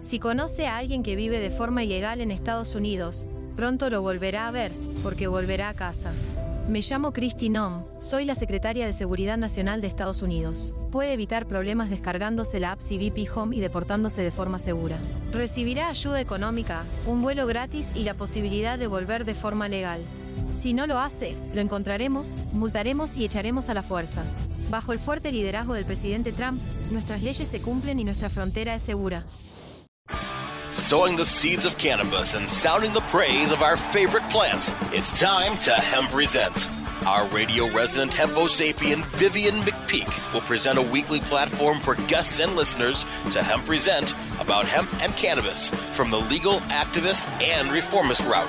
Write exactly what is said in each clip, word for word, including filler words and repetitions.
Si conoce a alguien que vive de forma ilegal en Estados Unidos, pronto lo volverá a ver, porque volverá a casa. Me llamo Kristi Noem, soy la secretaria de Seguridad Nacional de Estados Unidos. Puede evitar problemas descargándose la app C B P Home y deportándose de forma segura. Recibirá ayuda económica, un vuelo gratis y la posibilidad de volver de forma legal. Si no lo hace, lo encontraremos, multaremos y echaremos a la fuerza. Bajo el fuerte liderazgo del presidente Trump, nuestras leyes se cumplen y nuestra frontera es segura. Sowing the seeds of cannabis and sounding the praise of our favorite plant, it's time to Hempresent. Our radio resident hempo sapien Vivian McPeak will present a weekly platform for guests and listeners to Hempresent about hemp and cannabis from the legal, activist, and reformist route.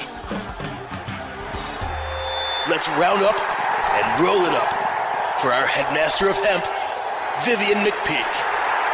Let's round up and roll it up for our headmaster of hemp, Vivian McPeak.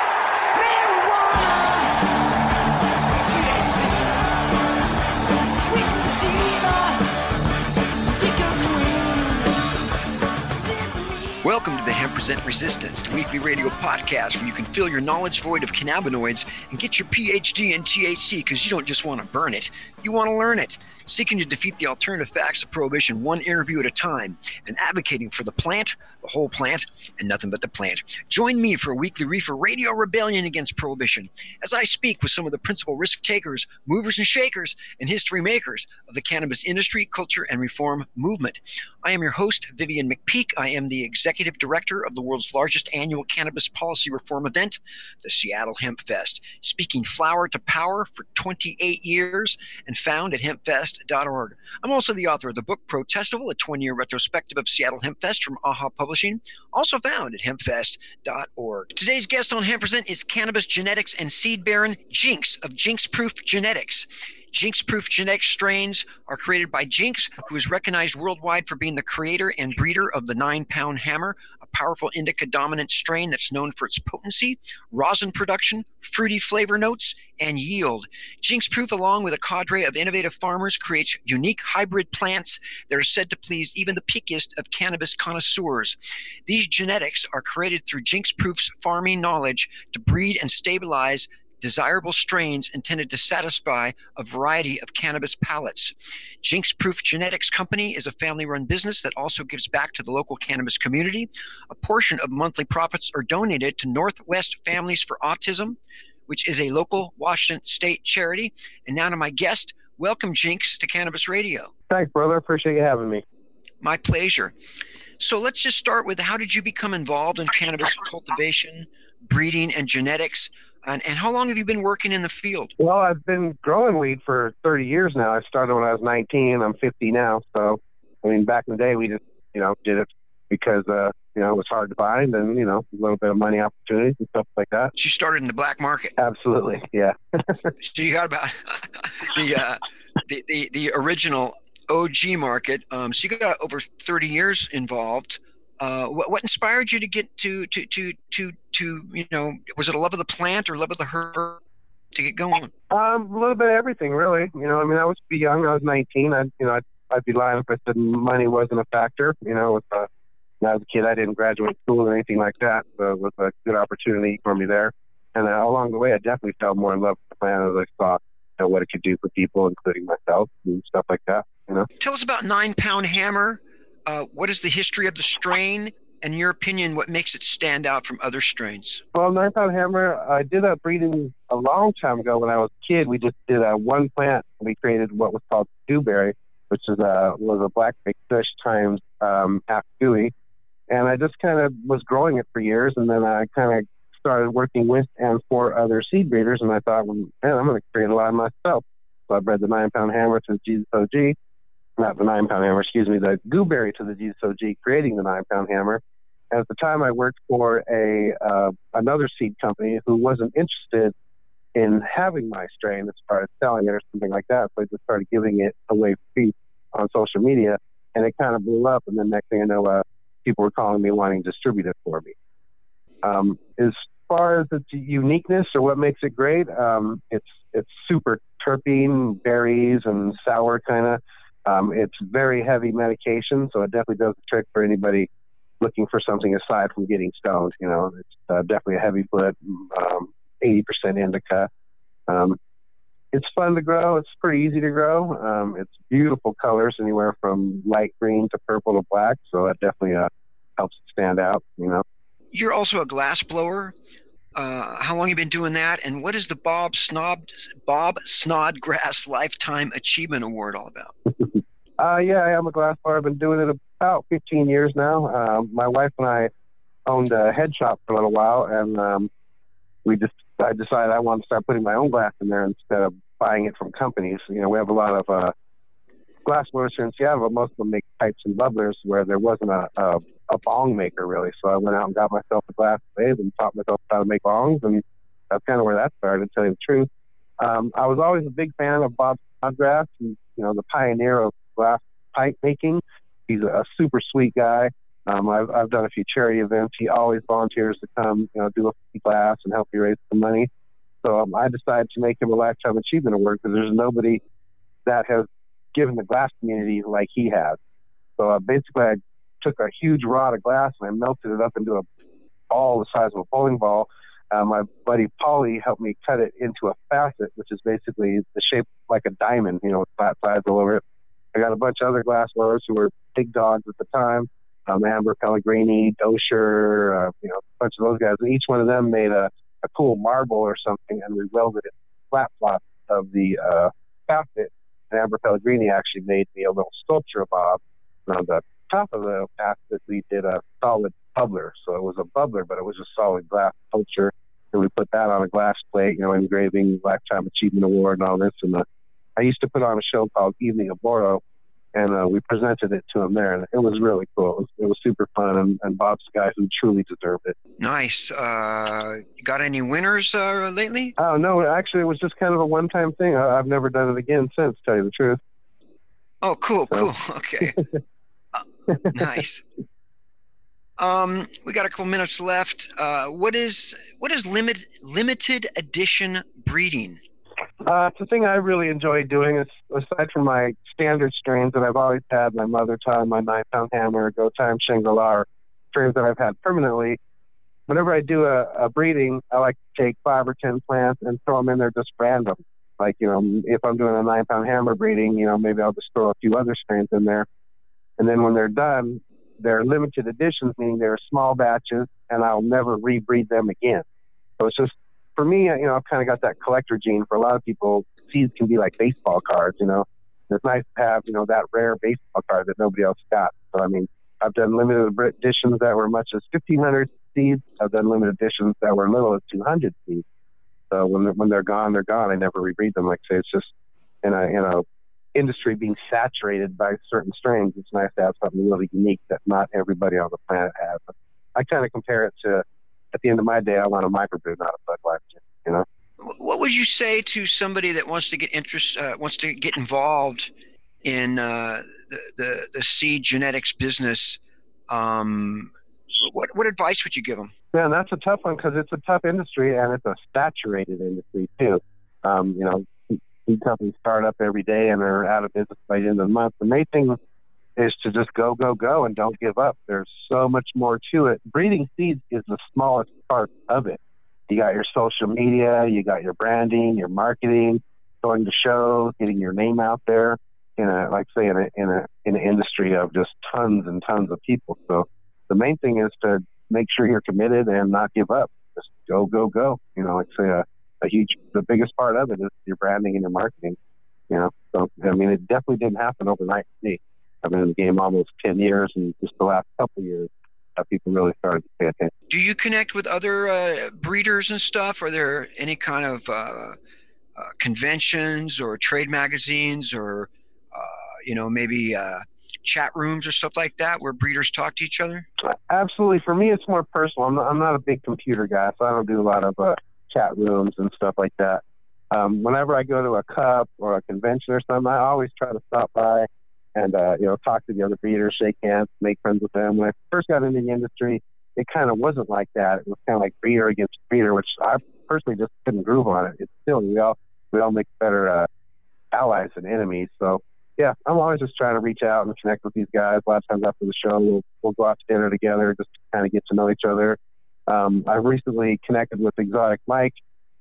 Welcome to the Hempresent Resistance, the weekly radio podcast where you can fill your knowledge void of cannabinoids and get your P H D in T H C because you don't just want to burn it, you want to learn it. Seeking to defeat the alternative facts of prohibition one interview at a time and advocating for the plant, the whole plant, and nothing but the plant. Join me for a weekly reefer radio rebellion against prohibition as I speak with some of the principal risk takers, movers and shakers, and history makers of the cannabis industry, culture, and reform movement. I am your host, Vivian McPeak. I am the executive director of the world's largest annual cannabis policy reform event, the Seattle Hemp Fest, speaking flower to power for twenty-eight years and found at hemp fest dot org. I'm also the author of the book Protestival, a twenty-year retrospective of Seattle Hemp Fest from A H A Publishing, also found at hemp fest dot org. Today's guest on Hempresent is cannabis genetics and seed baron Jinx of Jinx Proof Genetics. Jinx Proof Genetics strains are created by Jinx, who is recognized worldwide for being the creator and breeder of the Nine Pound Hammer, a powerful indica dominant strain that's known for its potency, rosin production, fruity flavor notes, and yield. Jinx Proof, along with a cadre of innovative farmers, creates unique hybrid plants that are said to please even the pickiest of cannabis connoisseurs. These genetics are created through Jinx Proof's farming knowledge to breed and stabilize desirable strains intended to satisfy a variety of cannabis palates. Jinx Proof Genetics Company is a family-run business that also gives back to the local cannabis community. A portion of monthly profits are donated to Northwest Families for Autism, which is a local Washington state charity. And now to my guest, welcome Jinx to Cannabis Radio. Thanks, brother. Appreciate you having me. My pleasure. So let's just start with, how did you become involved in cannabis cultivation, breeding, and genetics? And, and how long have you been working in the field? Well, I've been growing weed for thirty years now. I started when I was nineteen. I'm fifty now. So, I mean, back in the day, we just, you know, did it because, uh, you know, it was hard to find and, you know, a little bit of money opportunities and stuff like that. So you started in the black market? Absolutely, yeah. So you got about the, uh, the, the, the original O G market. Um, so you got over thirty years involved. Uh, what, what inspired you to get to, to, to, to, to, you know, was it a love of the plant or love of the herb to get going? Um, a little bit of everything, really. You know, I mean, I was too young. I was nineteen. I, you know, I'd, I'd be lying if I said money wasn't a factor. You know, with, uh, when I was a kid, I didn't graduate school or anything like that. So it was a good opportunity for me there. And uh, along the way, I definitely fell more in love with the plant as I saw, you know, what it could do for people, including myself and stuff like that. You know. Tell us about Nine Pound Hammer. Uh, what is the history of the strain? And in your opinion, what makes it stand out from other strains? Well, Nine Pound Hammer, I did that breeding a long time ago when I was a kid. We just did uh, one plant. We created what was called Dewberry, which is a, was a black baked kush times um, half gooey. And I just kind of was growing it for years. And then I kind of started working with and for other seed breeders. And I thought, well, man, I'm going to create a lot myself. So I bred the Nine Pound Hammer to the Jesus O G. Not the Nine Pound Hammer, excuse me, the Gooberry to the Jesus O G, creating the Nine Pound Hammer. And at the time, I worked for a uh, another seed company who wasn't interested in having my strain as far as selling it or something like that. So I just started giving it away for free on social media, and it kind of blew up. And then next thing I know, uh, people were calling me wanting to distribute it for me. Um, as far as its uniqueness or what makes it great, um, it's it's super terpene, berries, and sour kind of. Um, it's very heavy medication, so it definitely does the trick for anybody looking for something aside from getting stoned. You know, it's uh, definitely a heavy foot, um, eighty percent indica. Um, it's fun to grow. It's pretty easy to grow. Um, it's beautiful colors, anywhere from light green to purple to black. So that definitely uh, helps it stand out, you know. You're also a glass blower. Uh, how long have you been doing that? And what is the Bob Snob, Bob Snodgrass Lifetime Achievement Award all about? uh, yeah, I am a glass blower. I've been doing it about fifteen years now. Uh, my wife and I owned a head shop for a little while, and um, we just I decided I wanted to start putting my own glass in there instead of buying it from companies. You know, we have a lot of uh, glass blowers here in Seattle, but most of them make pipes and bubblers where there wasn't a, a, a bong maker, really. So I went out and got myself a glass lathe and taught myself how to make bongs, and that's kind of where that started, to tell you the truth. Um, I was always a big fan of Bob Snodgrass, and, you know, the pioneer of glass pipe making. He's a, a super sweet guy. Um, I've, I've done a few charity events. He always volunteers to come, you know, do a class and help you raise some money. So um, I decided to make him a Lifetime Achievement Award because there's nobody that has given the glass community like he has. So uh, basically I took a huge rod of glass and I melted it up into a ball the size of a bowling ball. Uh, my buddy Paulie helped me cut it into a facet, which is basically the shape like a diamond, you know, with flat sides all over it. I got a bunch of other glass blowers who were big dogs at the time. Um, Amber Pellegrini, Dosher, uh, you know, a bunch of those guys. And each one of them made a, a cool marble or something, and we welded it flat flop of the uh, facet. And Amber Pellegrini actually made me a little sculpture of Bob. And on the top of the facet, we did a solid bubbler. So it was a bubbler, but it was a solid glass sculpture. And we put that on a glass plate, you know, engraving, Lifetime Achievement Award and all this. And uh, I used to put on a show called Evening of Boro, and uh, we presented it to him there, and it was really cool. It was, it was super fun, and, and Bob's a guy who truly deserved it. Nice. Uh, got any winners uh, lately? Oh, no, actually, it was just kind of a one-time thing. I, I've never done it again since, to tell you the truth. Oh, cool, so. cool. Okay. uh, nice. Um, we got a couple minutes left. Uh, what is what is limit, limited edition breeding? Uh, it's a thing I really enjoy doing. It's, aside from my standard strains that I've always had, my Mother Time, my nine-pound hammer, Go Time, Shangri-La, are strains that I've had permanently. Whenever I do a, a breeding, I like to take five or ten plants and throw them in there just random. Like, you know, if I'm doing a nine-pound hammer breeding, you know, maybe I'll just throw a few other strains in there. And then when they're done, they're limited editions, meaning they're small batches, and I'll never rebreed them again. So it's just, for me, you know, I've kind of got that collector gene. For a lot of people, seeds can be like baseball cards, you know. It's nice to have, you know, that rare baseball card that nobody else got. So, I mean, I've done limited editions that were much as fifteen hundred seeds. I've done limited editions that were little as two hundred seeds. So when they're, when they're gone, they're gone. I never rebreed them. Like I say, it's just in a, in a industry being saturated by certain strains, it's nice to have something really unique that not everybody on the planet has. But I kind of compare it to, at the end of my day, I want a microbrew, not a Budweiser, you know? What would you say to somebody that wants to get interest, uh, wants to get involved in uh, the, the the seed genetics business? Um, what what advice would you give them? Man, that's a tough one because it's a tough industry and it's a saturated industry too. Um, you know, seed companies start up every day and they're out of business by the end of the month. The main thing is to just go, go, go and don't give up. There's so much more to it. Breeding seeds is the smallest part of it. You got your social media, you got your branding, your marketing, going to shows, getting your name out there in a, like say, in a, in a, in an industry of just tons and tons of people. So the main thing is to make sure you're committed and not give up. Just go, go, go. You know, like say a, a huge, the biggest part of it is your branding and your marketing, you know? So, I mean, it definitely didn't happen overnight for me. I've been in the game almost ten years, and just the last couple of years, uh, people really started to pay attention. Do you connect with other uh, breeders and stuff? Are there any kind of uh, uh, conventions or trade magazines or, uh, you know, maybe uh, chat rooms or stuff like that where breeders talk to each other? Absolutely. For me, it's more personal. I'm not, I'm not a big computer guy, so I don't do a lot of uh, chat rooms and stuff like that. Um, whenever I go to a cup or a convention or something, I always try to stop by and, uh, you know, talk to the other breeders, shake hands, make friends with them. When I first got into the industry, it kind of wasn't like that. It was kind of like breeder against breeder, which I personally just couldn't groove on it. It's still, we all, we all make better uh, allies than enemies. So, yeah, I'm always just trying to reach out and connect with these guys. A lot of times after the show, we'll, we'll go out to dinner together just to kind of get to know each other. Um, I've recently connected with Exotic Mike,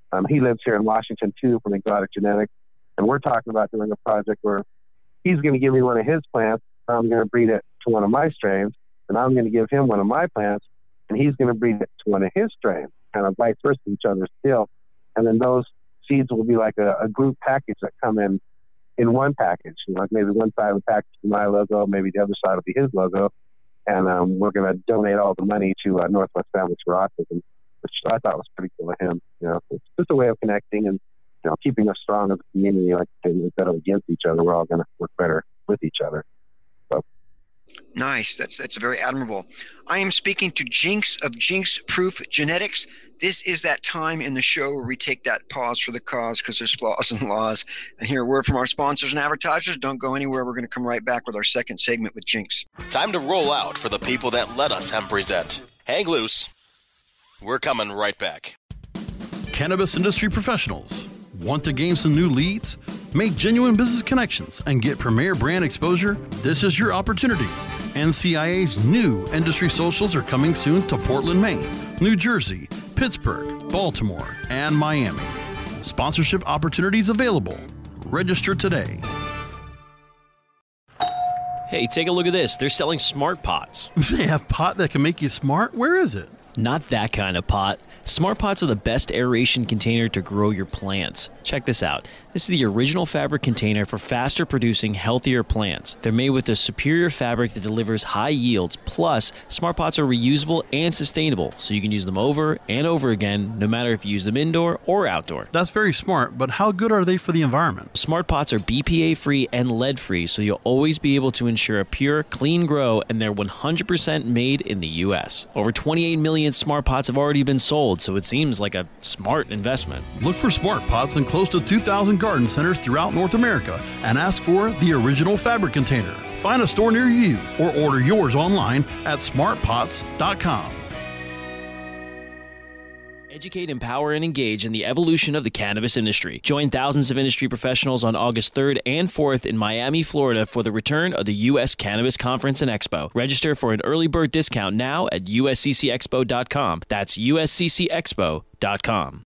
Um, he lives here in Washington, too, from Exotic Genetics. And we're talking about doing a project where he's going to give me one of his plants. I'm going to breed it to one of my strains. And I'm going to give him one of my plants. And he's going to breed it to one of his strains, kind of vice versa, each other still. And then those seeds will be like a, a group package that come in in one package. You know, like maybe one side of the package is my logo, maybe the other side will be his logo. And um, we're going to donate all the money to uh, Northwest Families for Autism, which I thought was pretty cool of him. You know, it's just a way of connecting and, you know, keeping us strong as a community. Like instead of against each other, we're all going to work better with each other. So. Nice. That's that's very admirable. I am speaking to Jinx of Jinx Proof Genetics. This is that time in the show where we take that pause for the cause because there's flaws and laws. And hear a word from our sponsors and advertisers. Don't go anywhere. We're going to come right back with our second segment with Jinx. Time to roll out for the people that let us hemp present. Hang loose. We're coming right back. Cannabis industry professionals. Want to gain some new leads? Make genuine business connections and get premier brand exposure? This is your opportunity. N C I A's new industry socials are coming soon to Portland, Maine, New Jersey, Pittsburgh, Baltimore, and Miami. Sponsorship opportunities available. Register today. Hey, take a look at this. They're selling smart pots. They have pot that can make you smart? Where is it? Not that kind of pot. Smart pots are the best aeration container to grow your plants. Check this out. This is the original fabric container for faster producing, healthier plants. They're made with a superior fabric that delivers high yields. Plus, smart pots are reusable and sustainable, so you can use them over and over again, no matter if you use them indoor or outdoor. That's very smart, but how good are they for the environment? Smart pots are B P A-free and lead-free, so you'll always be able to ensure a pure, clean grow, and they're one hundred percent made in the U S. Over twenty-eight million smart pots have already been sold, so it seems like a smart investment. Look for smart pots in close to two thousand garden centers throughout North America and ask for the original fabric container. Find a store near you or order yours online at smart pots dot com. Educate, empower, and engage in the evolution of the cannabis industry. Join thousands of industry professionals on August third and fourth in Miami, Florida for the return of the U S Cannabis Conference and Expo. Register for an early bird discount now at U S C C expo dot com. That's U S C C expo dot com.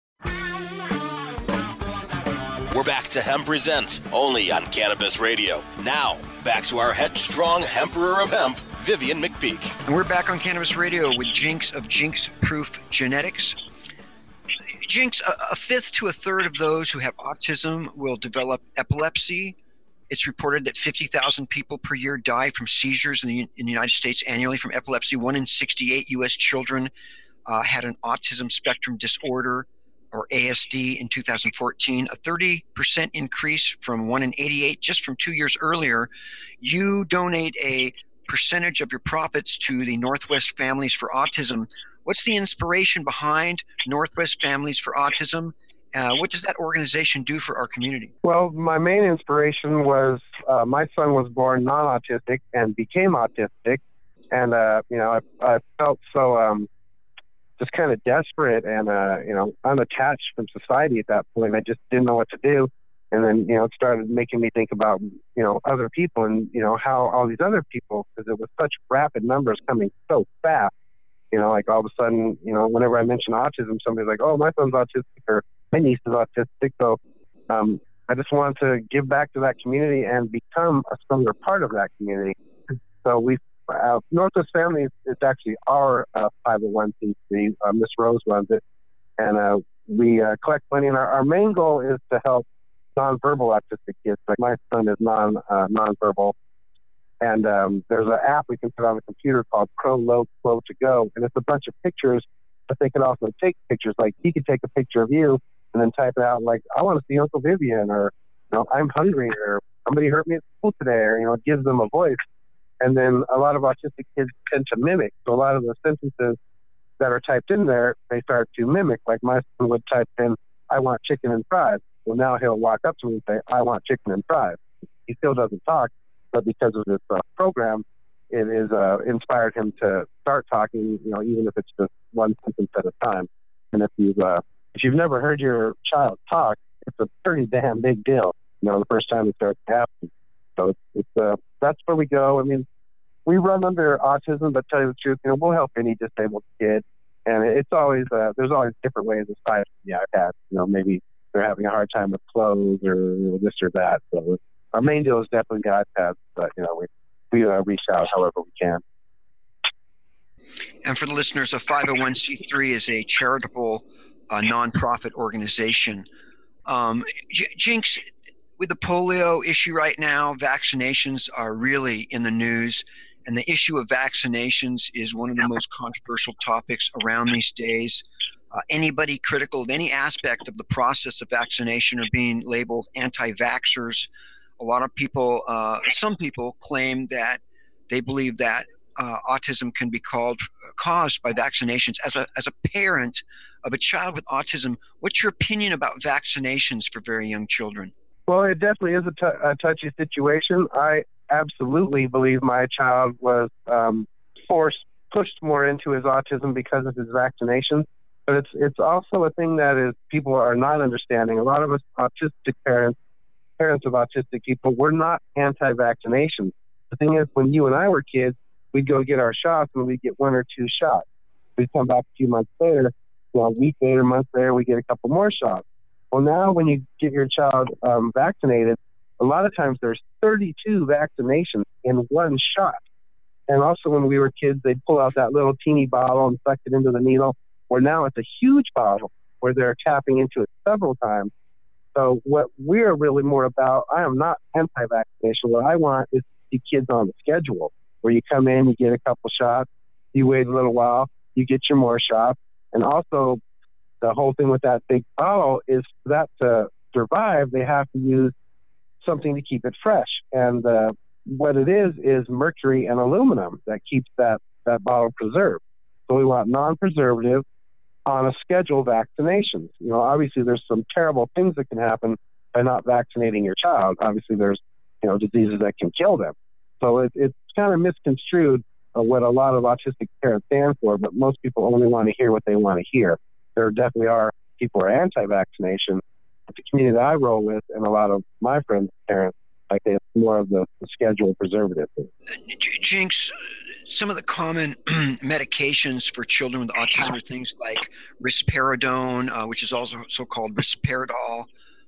We're back to Hemp Present, only on Cannabis Radio. Now, back to our headstrong Emperor of Hemp, Vivian McPeak. And we're back on Cannabis Radio with Jinx of Jinx Proof Genetics. Jinx, a, a fifth to a third of those who have autism will develop epilepsy. It's reported that fifty thousand people per year die from seizures in the, in the United States annually from epilepsy. One in sixty-eight U S children uh, had an autism spectrum disorder, or A S D, in two thousand fourteen, a thirty percent increase from one in eighty-eight just from two years earlier. You donate a percentage of your profits to the Northwest Families for Autism. What's the inspiration behind Northwest Families for Autism? Uh, what does that organization do for our community? Well, my main inspiration was uh, my son was born non-autistic and became autistic. And, uh, you know, I, I felt so um, just kind of desperate and, uh, you know, unattached from society at that point. I just didn't know what to do. And then, you know, it started making me think about, you know, other people and, you know, how all these other people, because it was such rapid numbers coming so fast. You know, like all of a sudden, you know, whenever I mention autism, somebody's like, oh, my son's autistic or my niece is autistic. So um, I just wanted to give back to that community and become a stronger part of that community. So we, uh, Northwest Families, it's actually our uh, five oh one c three. Uh, Miss Rose runs it. And uh, we uh, collect money. And our, our main goal is to help nonverbal autistic kids. Like my son is non uh, nonverbal. And um, there's an app we can put on the computer called Pro Low Flow to Go. And it's a bunch of pictures, but they can also take pictures. Like he could take a picture of you and then type it out like, I want to see Uncle Vivian, or, you know, I'm hungry, or somebody hurt me at school today, or, you know, it gives them a voice. And then a lot of autistic kids tend to mimic. So a lot of the sentences that are typed in there, they start to mimic. Like my son would type in, I want chicken and fries. Well, now he'll walk up to me and say, I want chicken and fries. He still doesn't talk. But because of this uh, program, it has uh, inspired him to start talking, you know, even if it's just one sentence at a time. And if you've, uh, if you've never heard your child talk, it's a pretty damn big deal, you know, the first time it starts to happen. So it's, it's uh, that's where we go. I mean, we run under autism, but tell you the truth, you know, we'll help any disabled kid. And it's always, uh, there's always different ways aside from the iPad. You know, maybe they're having a hard time with clothes or you know, this or that. So our main deal is definitely the iPads, but, you know, we, we uh, reach out however we can. And for the listeners, a five oh one c three is a charitable uh, nonprofit organization. Um, J- Jinx, with the polio issue right now, vaccinations are really in the news. And the issue of vaccinations is one of the most controversial topics around these days. Uh, anybody critical of any aspect of the process of vaccination are being labeled anti-vaxxers. A lot of people, uh, some people claim that they believe that uh, autism can be called, caused by vaccinations. As a, as a parent of a child with autism, what's your opinion about vaccinations for very young children? Well, it definitely is a, t- a touchy situation. I absolutely believe my child was um, forced, pushed more into his autism because of his vaccinations. But it's it's also a thing that is people are not understanding. A lot of us autistic parents, parents of autistic people, we're not anti-vaccination. The thing is, when you and I were kids, we'd go get our shots and we'd get one or two shots. We'd come back a few months later, you know, a week later, a month later, we get a couple more shots. Well, now when you get your child um, vaccinated, a lot of times there's thirty-two vaccinations in one shot. And also when we were kids, they'd pull out that little teeny bottle and suck it into the needle, where now it's a huge bottle where they're tapping into it several times. So what we're really more about, I am not anti-vaccination. What I want is to see kids on the schedule, where you come in, you get a couple shots, you wait a little while, you get your more shots. And also the whole thing with that big bottle is for that to survive, they have to use something to keep it fresh. And uh, what it is is mercury and aluminum that keeps that, that bottle preserved. So we want non-preservative on a schedule vaccinations. You know, obviously there's some terrible things that can happen by not vaccinating your child. Obviously there's, you know, diseases that can kill them. So it, it's kind of misconstrued uh, what a lot of autistic parents stand for, but most people only want to hear what they want to hear. There definitely are people who are anti-vaccination. But the community that I roll with and a lot of my friends' parents, like it's more of the, the schedule preservative thing. Jinx, some of the common medications for children with autism are things like risperidone, uh, which is also so called risperidol.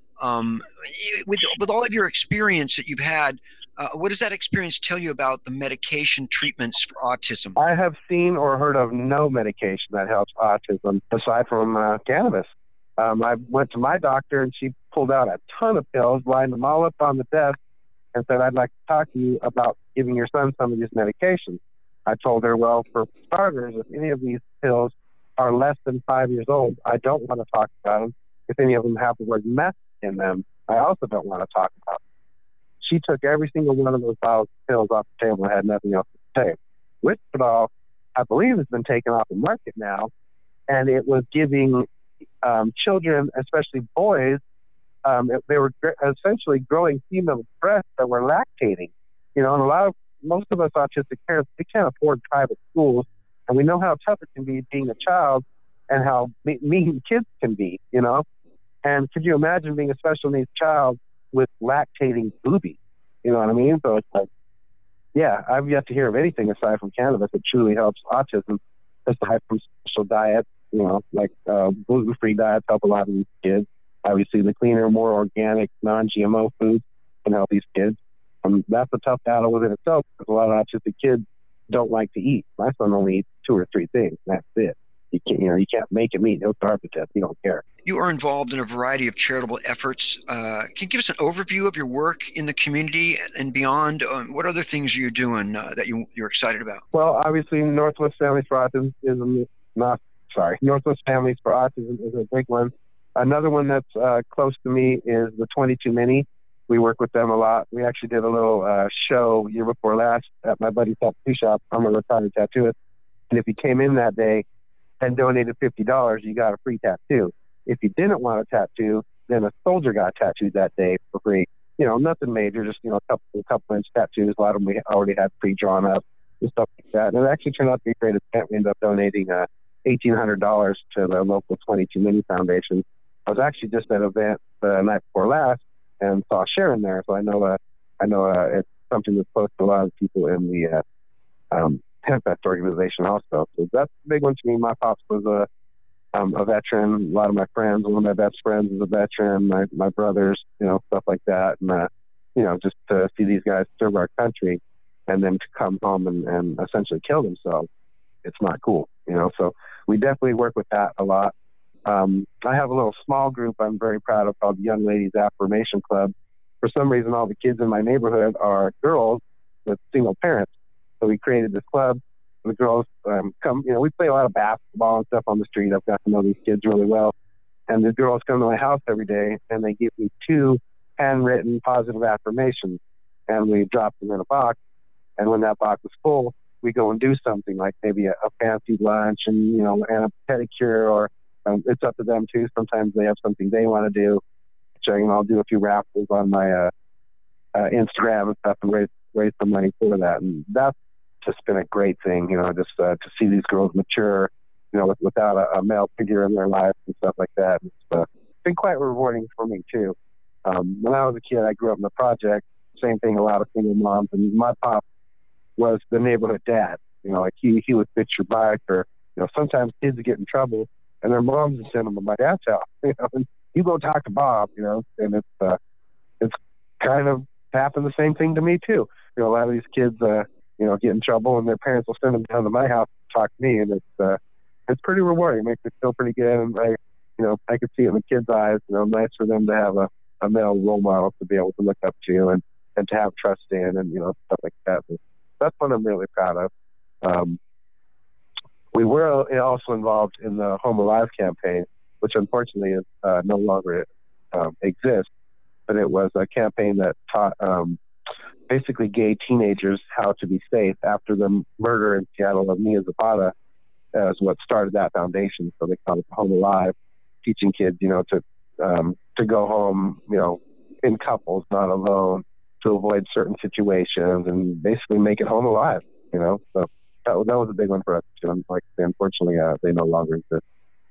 Um, with with all of your experience that you've had, uh, what does that experience tell you about the medication treatments for autism? I have seen or heard of no medication that helps autism aside from uh, cannabis. Um, I went to my doctor and she pulled out a ton of pills, lined them all up on the desk, and said, I'd like to talk to you about giving your son some of these medications. I told her, well, for starters, if any of these pills are less than five years old, I don't want to talk about them. If any of them have the word meth in them, I also don't want to talk about them. She took every single one of those bottles of pills off the table and had nothing else to say. Risperidol, I believe, has been taken off the market now, and it was giving um, children, especially boys, um, it, they were gr- essentially growing female breasts that were lactating. You know, and a lot of, most of us autistic parents, we can't afford private schools, and we know how tough it can be being a child and how me- mean kids can be, you know. And could you imagine being a special needs child with lactating boobies? You know what I mean? So it's like, yeah, I've yet to hear of anything aside from cannabis that truly helps autism, aside from special diets, you know, like uh, gluten-free diets help a lot of these kids. Obviously, the cleaner, more organic, non G M O foods can help these kids. Um, that's a tough battle within itself because a lot of autistic kids don't like to eat. My son only eats two or three things. That's it. You can't, you know, you can't make him eat. He'll starve to death. You don't care. You are involved in a variety of charitable efforts. Uh, can you give us an overview of your work in the community and beyond? Um, what other things are you doing uh, that you, you're excited about? Well, obviously, Northwest Families for Autism is a, not sorry. Northwest Families for Autism is a big one. Another one that's uh, close to me is the twenty-two Mini. We work with them a lot. We actually did a little uh, show year before last at my buddy's tattoo shop. I'm a retired tattooist, and if you came in that day and donated fifty dollars, you got a free tattoo. If you didn't want a tattoo, then a soldier got tattooed that day for free. You know, nothing major, just, you know, a couple, a couple inch tattoos. A lot of them we already had pre-drawn up and stuff like that. And it actually turned out to be a great event. We ended up donating uh, eighteen hundred dollars to the local twenty-two Mini Foundation. I was actually just at an event the night before last and saw Sharon there. So I know, uh, I know uh, it's something that's close to a lot of people in the uh, um, HempFest organization also. So that's a big one to me. My pops was a um, a veteran. A lot of my friends, one of my best friends is a veteran. My my brothers, you know, stuff like that. And uh, you know, just to see these guys serve our country and then to come home and, and essentially kill themselves, it's not cool, you know. So we definitely work with that a lot. Um, I have a little small group I'm very proud of called the Young Ladies Affirmation Club. For some reason, all the kids in my neighborhood are girls with single parents. So we created this club. The girls um, come, you know, we play a lot of basketball and stuff on the street. I've got to know these kids really well. And the girls come to my house every day and they give me two handwritten positive affirmations. And we drop them in a box. And when that box is full, we go and do something like maybe a, a fancy lunch and, you know, and a pedicure, or um, it's up to them too. Sometimes they have something they want to do. So, you know, I'll do a few raffles on my uh, uh, Instagram and stuff and raise, raise some money for that. And that's just been a great thing, you know, just uh, to see these girls mature, you know, with, without a, a male figure in their life and stuff like that. It's uh, been quite rewarding for me too. Um, when I was a kid, I grew up in the project. Same thing, a lot of single moms. And my pop was the neighborhood dad. You know, like he, he would fix your bike, or, you know, sometimes kids would get in trouble and their moms would send them to my dad's house. You know, and you go talk to Bob, you know, and it's, uh, it's kind of happened the same thing to me too. You know, a lot of these kids, uh, you know, get in trouble and their parents will send them down to my house to talk to me. And it's, uh, it's pretty rewarding. It makes me feel pretty good. And I, you know, I could see it in the kids' eyes, you know, nice for them to have a, a male role model to be able to look up to and, and to have trust in, and, you know, stuff like that. So that's what I'm really proud of. Um, we were also involved in the Home Alive campaign, which unfortunately is, uh, no longer um, exists, but it was a campaign that taught um, basically gay teenagers how to be safe after the murder in Seattle of Mia Zapata. Is what started that foundation. So they called it Home Alive, teaching kids, you know, to um, to go home, you know, in couples, not alone, to avoid certain situations and basically make it home alive, you know. So that, that was a big one for us too. Like, unfortunately, uh, they no longer exist.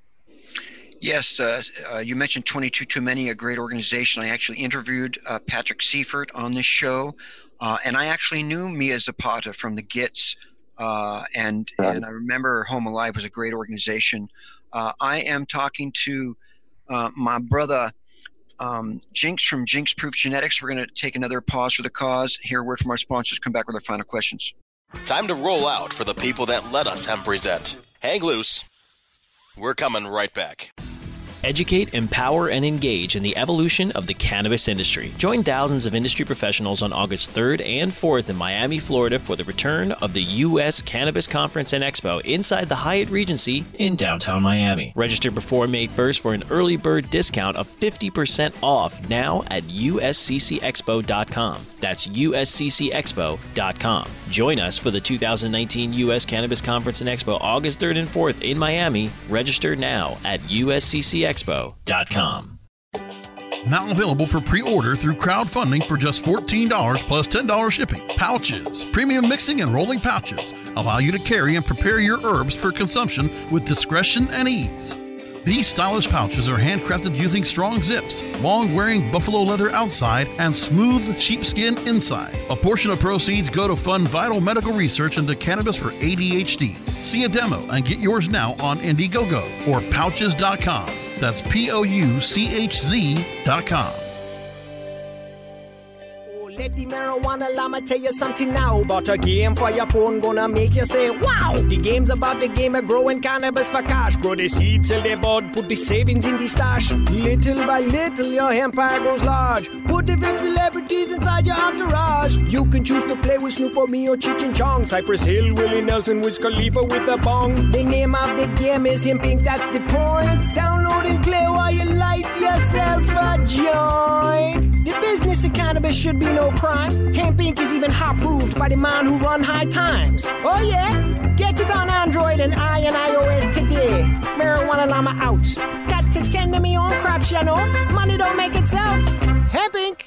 Yes, uh, uh, you mentioned twenty-two Too Many, a great organization. I actually interviewed uh, Patrick Seifert on this show, uh, and I actually knew Mia Zapata from the Gits, uh, and, right. and I remember Home Alive was a great organization. Uh, I am talking to uh, my brother, Um, Jinx from Jinx Proof Genetics. We're going to take another pause for the cause, hear a word from our sponsors, come back with our final questions. Time to roll out for the people that let us hemp present. Hang loose. We're coming right back. Educate, empower, and engage in the evolution of the cannabis industry. Join thousands of industry professionals on August third and fourth in Miami, Florida for the return of the U S Cannabis Conference and Expo inside the Hyatt Regency in downtown Miami. Register before May first for an early bird discount of fifty percent off now at U S C C expo dot com. That's U S C C expo dot com. Join us for the two thousand nineteen U S Cannabis Conference and Expo August third and fourth in Miami. Register now at U S C C expo dot com. Now available for pre-order through crowdfunding for just fourteen dollars plus ten dollars shipping. Pouches, premium mixing and rolling pouches, allow you to carry and prepare your herbs for consumption with discretion and ease. These stylish pouches are handcrafted using strong zips, long-wearing buffalo leather outside, and smooth sheepskin inside. A portion of proceeds go to fund vital medical research into cannabis for A D H D. See a demo and get yours now on Indiegogo or pouches dot com. That's P O U C H Z dot com. Let the marijuana llama tell you something now about a game for your phone gonna make you say wow. The game's about the game of growing cannabis for cash. Grow the seeds, sell the bud, put the savings in the stash. Little by little your empire grows large. Put the big celebrities inside your entourage. You can choose to play with Snoop or me or Cheech and Chong, Cypress Hill, Willie Nelson, Wiz Khalifa with a bong. The name of the game is Hemp Incorporated, that's the point. Download and play while you light yourself a joint. The business of cannabis should be no crime. Hemp Incorporated is even hot-proofed by the man who run High Times. Oh yeah? Get it on Android and I and iOS today. Marijuana Llama out. Got to tend to me own crops, you know. Money don't make itself. Hemp Incorporated.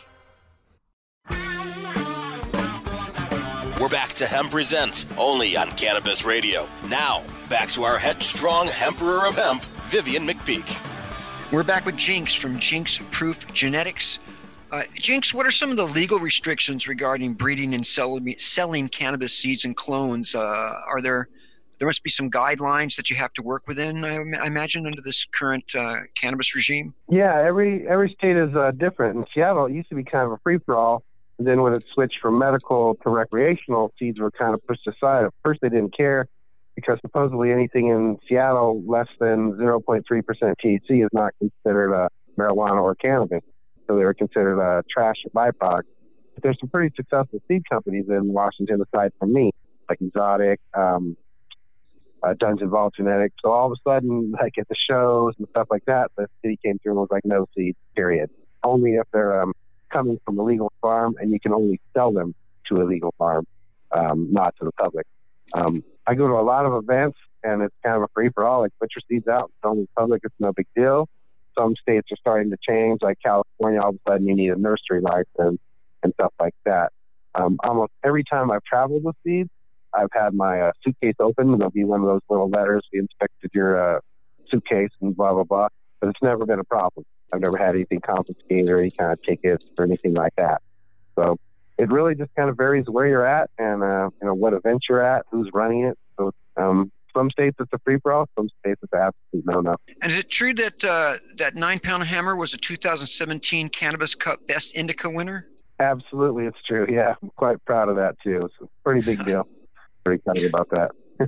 We're back to Hemp Present, only on Cannabis Radio. Now, back to our headstrong Emperor of Hemp, Vivian McPeak. We're back with Jinx from Jinx Proof Genetics. Uh, Jinx, what are some of the legal restrictions regarding breeding and sell, selling cannabis seeds and clones? Uh, are there, there must be some guidelines that you have to work within, I, I imagine, under this current uh, cannabis regime? Yeah, every every state is uh, different. In Seattle, it used to be kind of a free-for-all. And then when it switched from medical to recreational, seeds were kind of pushed aside. At first, they didn't care because supposedly anything in Seattle less than zero point three percent T H C is not considered uh, marijuana or cannabis. So they were considered a uh, trash byproduct. But there's some pretty successful seed companies in Washington aside from me, like Exotic, um, uh, Dungeon Vault Genetics. So all of a sudden, like at the shows and stuff like that, the city came through and was like, no seeds, period. Only if they're um, coming from a legal farm, and you can only sell them to a legal farm, um, not to the public. Um, I go to a lot of events, and it's kind of a free-for-all. Like, put your seeds out, sell them to the public. It's no big deal. Some states are starting to change, like California. All of a sudden, you need a nursery license and stuff like that. Um, almost every time I've traveled with seeds, I've had my uh, suitcase open, and there'll be one of those little letters, we inspected your uh, suitcase and blah, blah, blah. But it's never been a problem. I've never had anything confiscated or any kind of tickets or anything like that. So it really just kind of varies where you're at and, uh, you know, what event you're at, who's running it. So um, some states it's a free-for-all, some states it's an absolute no-no. And is it true that uh, that nine-pound hammer was a two thousand seventeen Cannabis Cup Best Indica winner? Absolutely, it's true. Yeah, I'm quite proud of that, too. It's a pretty big deal. Pretty excited about that.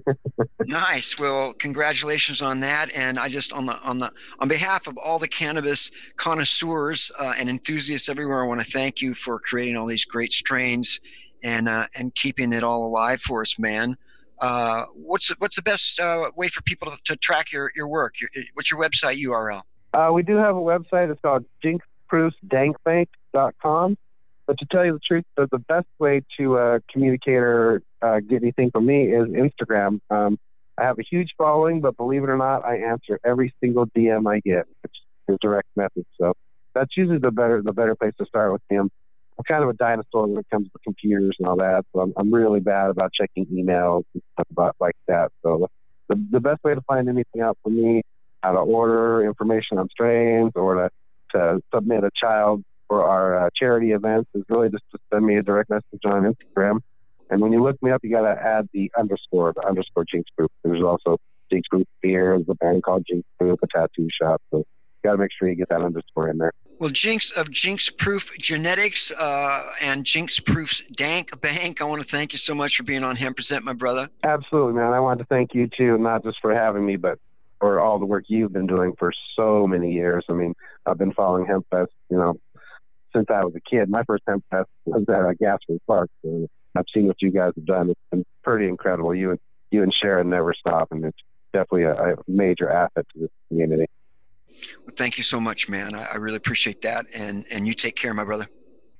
Nice. Well, congratulations on that. And I just on the on the on behalf of all the cannabis connoisseurs uh, and enthusiasts everywhere, I want to thank you for creating all these great strains and uh, and keeping it all alive for us, man. Uh, what's the, what's the best uh, way for people to, to track your your work? Your, what's your website U R L? Uh, we do have a website. It's called jinx proofs dank bank dot com. But to tell you the truth, the, the best way to uh, communicate or uh, get anything from me is Instagram. Um, I have a huge following, but believe it or not, I answer every single D M I get, which is direct message. So that's usually the better the better place to start with me. I'm, I'm kind of a dinosaur when it comes to computers and all that. So I'm, I'm really bad about checking emails and stuff about like that. So the, the best way to find anything out from me, how to order information on strains or to, to submit a child for our uh, charity events is really just to send me a direct message on Instagram. And when you look me up, you got to add the underscore, the underscore Jinx Proof. There's also Jinx Proof Beer, there's a band called Jinx Proof, a tattoo shop. So you got to make sure you get that underscore in there. Well, Jinx of Jinx Proof Genetics uh, and Jinx Proof's Dank Bank, I want to thank you so much for being on Hemp Present, my brother. Absolutely, man. I wanted to thank you, too, not just for having me, but for all the work you've been doing for so many years. I mean, I've been following Hemp Fest, you know, since I was a kid. My first Hemp Fest was at uh, Gaston Park. So I've seen what you guys have done. It's been pretty incredible. You and you and Sharon never stop, and it's definitely a, a major asset to this community. Well, thank you so much, man. I, I really appreciate that, and and you take care, my brother.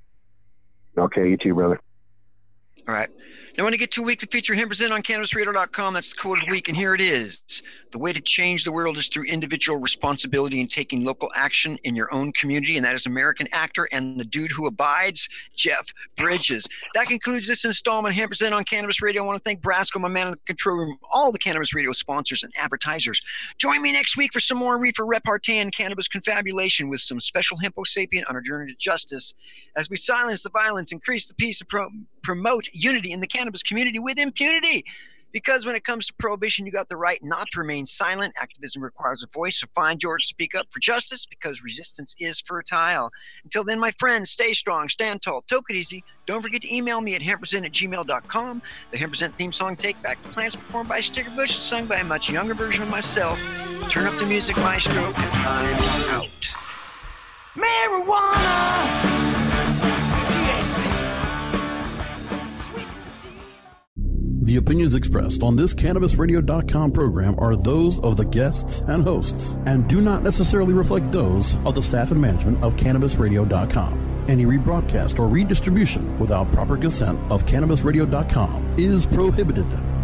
Okay, you too, brother. All right. Now, I want to get to a weekly feature, Hemp Present on Cannabis Radio dot com. That's the quote of the week, and here it is. The way to change the world is through individual responsibility and taking local action in your own community, and that is American actor and the dude who abides, Jeff Bridges. That concludes this installment of Hemp Present on Cannabis Radio. I want to thank Brasco, my man in the control room, all the Cannabis Radio sponsors and advertisers. Join me next week for some more reefer repartee and cannabis confabulation with some special Hempo Sapien on our journey to justice as we silence the violence, increase the peace, and pro- promote unity in the cannabis community with impunity. Because when it comes to prohibition, you got the right not to remain silent. Activism requires a voice, so find yours to speak up for justice because resistance is fertile. Until then, my friends, stay strong, stand tall, take it easy. Don't forget to email me at hemp present at gmail dot com. The Hemp Present theme song, Take Back the Plants, performed by Sticker Bush, is sung by a much younger version of myself. Turn up the music, maestro, because I'm out. Marijuana! The opinions expressed on this Cannabis Radio dot com program are those of the guests and hosts and do not necessarily reflect those of the staff and management of Cannabis Radio dot com. Any rebroadcast or redistribution without proper consent of Cannabis Radio dot com is prohibited.